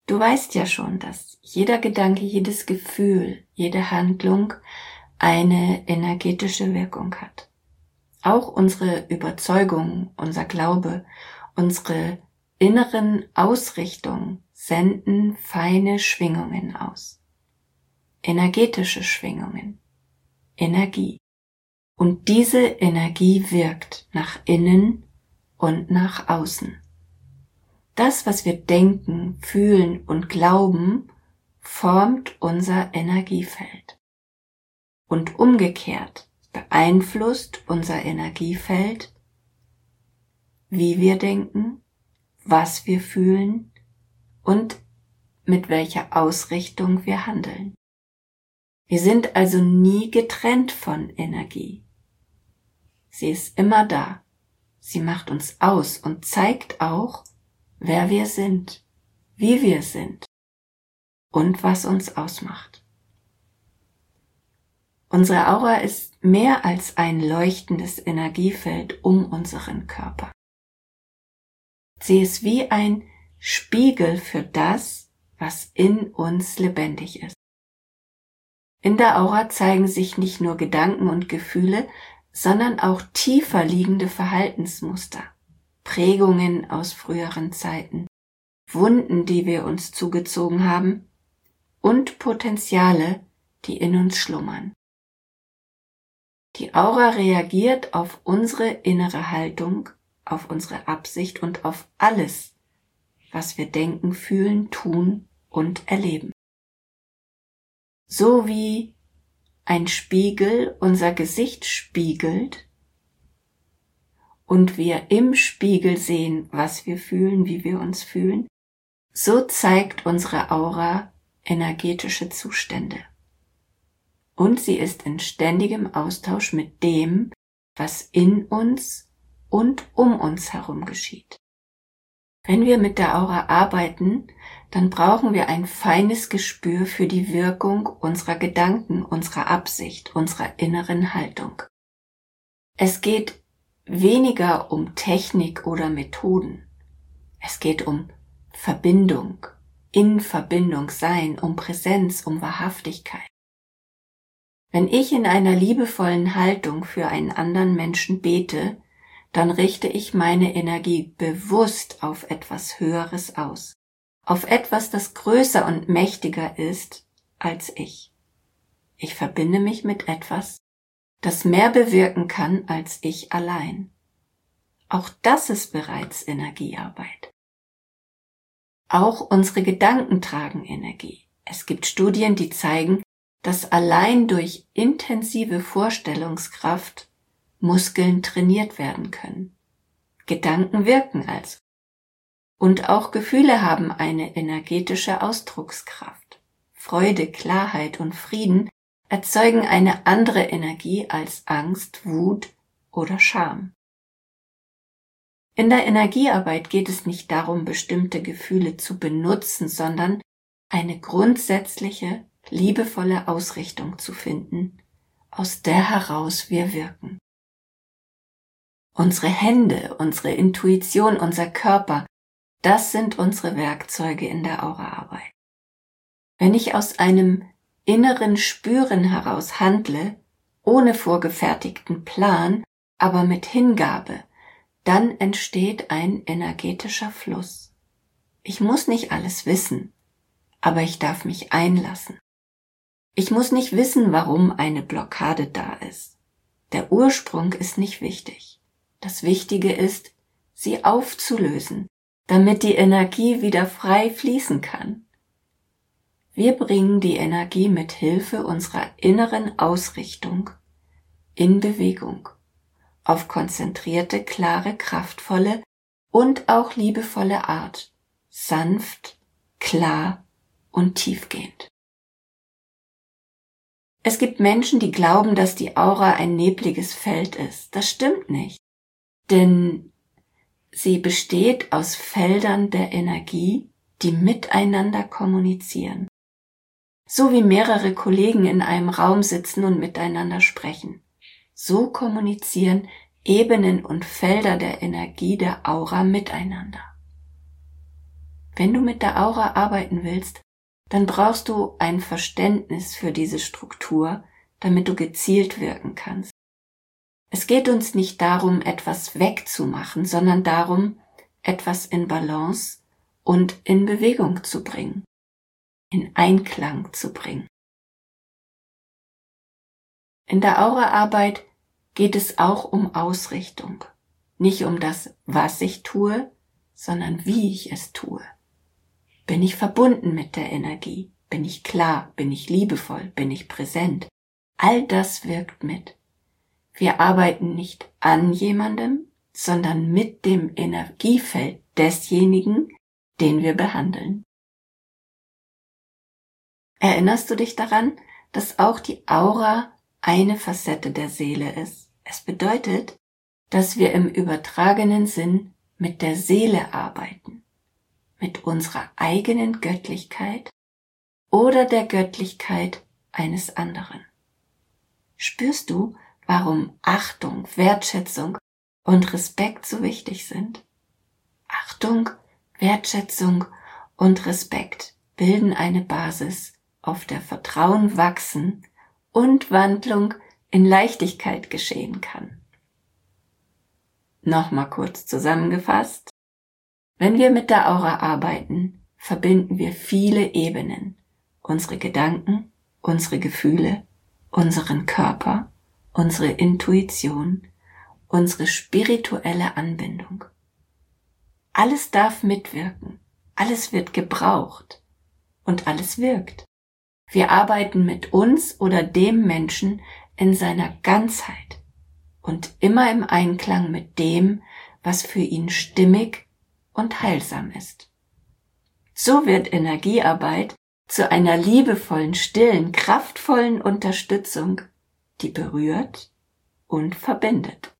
Du weißt ja schon, dass jeder Gedanke, jedes Gefühl, jede Handlung eine energetische Wirkung hat. Auch unsere Überzeugung, unser Glaube, unsere inneren Ausrichtungen senden feine Schwingungen aus. Energetische Schwingungen. Energie. Und diese Energie wirkt nach innen und nach außen. Das, was wir denken, fühlen und glauben, formt unser Energiefeld. Und umgekehrt beeinflusst unser Energiefeld, wie wir denken, was wir fühlen und mit welcher Ausrichtung wir handeln. Wir sind also nie getrennt von Energie. Sie ist immer da. Sie macht uns aus und zeigt auch, wer wir sind, wie wir sind und was uns ausmacht. Unsere Aura ist mehr als ein leuchtendes Energiefeld um unseren Körper. Sie ist wie ein Spiegel für das, was in uns lebendig ist. In der Aura zeigen sich nicht nur Gedanken und Gefühle, sondern auch tiefer liegende Verhaltensmuster, Prägungen aus früheren Zeiten, Wunden, die wir uns zugezogen haben und Potenziale, die in uns schlummern. Die Aura reagiert auf unsere innere Haltung, auf unsere Absicht und auf alles, was wir denken, fühlen, tun und erleben. So wie ein Spiegel unser Gesicht spiegelt und wir im Spiegel sehen, was wir fühlen, wie wir uns fühlen, so zeigt unsere Aura energetische Zustände. Und sie ist in ständigem Austausch mit dem, was in uns und um uns herum geschieht. Wenn wir mit der Aura arbeiten, dann brauchen wir ein feines Gespür für die Wirkung unserer Gedanken, unserer Absicht, unserer inneren Haltung. Es geht weniger um Technik oder Methoden. Es geht um Verbindung, in Verbindung sein, um Präsenz, um Wahrhaftigkeit. Wenn ich in einer liebevollen Haltung für einen anderen Menschen bete, dann richte ich meine Energie bewusst auf etwas Höheres aus, auf etwas, das größer und mächtiger ist als ich. Ich verbinde mich mit etwas, das mehr bewirken kann als ich allein. Auch das ist bereits Energiearbeit. Auch unsere Gedanken tragen Energie. Es gibt Studien, die zeigen, dass allein durch intensive Vorstellungskraft Muskeln trainiert werden können. Gedanken wirken also. Und auch Gefühle haben eine energetische Ausdruckskraft. Freude, Klarheit und Frieden erzeugen eine andere Energie als Angst, Wut oder Scham. In der Energiearbeit geht es nicht darum, bestimmte Gefühle zu benutzen, sondern eine grundsätzliche, liebevolle Ausrichtung zu finden, aus der heraus wir wirken. Unsere Hände, unsere Intuition, unser Körper, das sind unsere Werkzeuge in der Auraarbeit. Wenn ich aus einem inneren Spüren heraus handle, ohne vorgefertigten Plan, aber mit Hingabe, dann entsteht ein energetischer Fluss. Ich muss nicht alles wissen, aber ich darf mich einlassen. Ich muss nicht wissen, warum eine Blockade da ist. Der Ursprung ist nicht wichtig. Das Wichtige ist, sie aufzulösen, damit die Energie wieder frei fließen kann. Wir bringen die Energie mit Hilfe unserer inneren Ausrichtung in Bewegung, auf konzentrierte, klare, kraftvolle und auch liebevolle Art, sanft, klar und tiefgehend. Es gibt Menschen, die glauben, dass die Aura ein nebliges Feld ist. Das stimmt nicht, denn sie besteht aus Feldern der Energie, die miteinander kommunizieren. So wie mehrere Kollegen in einem Raum sitzen und miteinander sprechen. So kommunizieren Ebenen und Felder der Energie der Aura miteinander. Wenn du mit der Aura arbeiten willst, dann brauchst du ein Verständnis für diese Struktur, damit du gezielt wirken kannst. Es geht uns nicht darum, etwas wegzumachen, sondern darum, etwas in Balance und in Bewegung zu bringen, in Einklang zu bringen. In der Auraarbeit geht es auch um Ausrichtung, nicht um das, was ich tue, sondern wie ich es tue. Bin ich verbunden mit der Energie? Bin ich klar? Bin ich liebevoll? Bin ich präsent? All das wirkt mit. Wir arbeiten nicht an jemandem, sondern mit dem Energiefeld desjenigen, den wir behandeln. Erinnerst du dich daran, dass auch die Aura eine Facette der Seele ist? Es bedeutet, dass wir im übertragenen Sinn mit der Seele arbeiten, mit unserer eigenen Göttlichkeit oder der Göttlichkeit eines anderen. Spürst du, warum Achtung, Wertschätzung und Respekt so wichtig sind? Achtung, Wertschätzung und Respekt bilden eine Basis, auf der Vertrauen wachsen und Wandlung in Leichtigkeit geschehen kann. Nochmal kurz zusammengefasst. Wenn wir mit der Aura arbeiten, verbinden wir viele Ebenen. Unsere Gedanken, unsere Gefühle, unseren Körper, unsere Intuition, unsere spirituelle Anbindung. Alles darf mitwirken, alles wird gebraucht und alles wirkt. Wir arbeiten mit uns oder dem Menschen in seiner Ganzheit und immer im Einklang mit dem, was für ihn stimmig und heilsam ist. So wird Energiearbeit zu einer liebevollen, stillen, kraftvollen Unterstützung, die berührt und verbindet.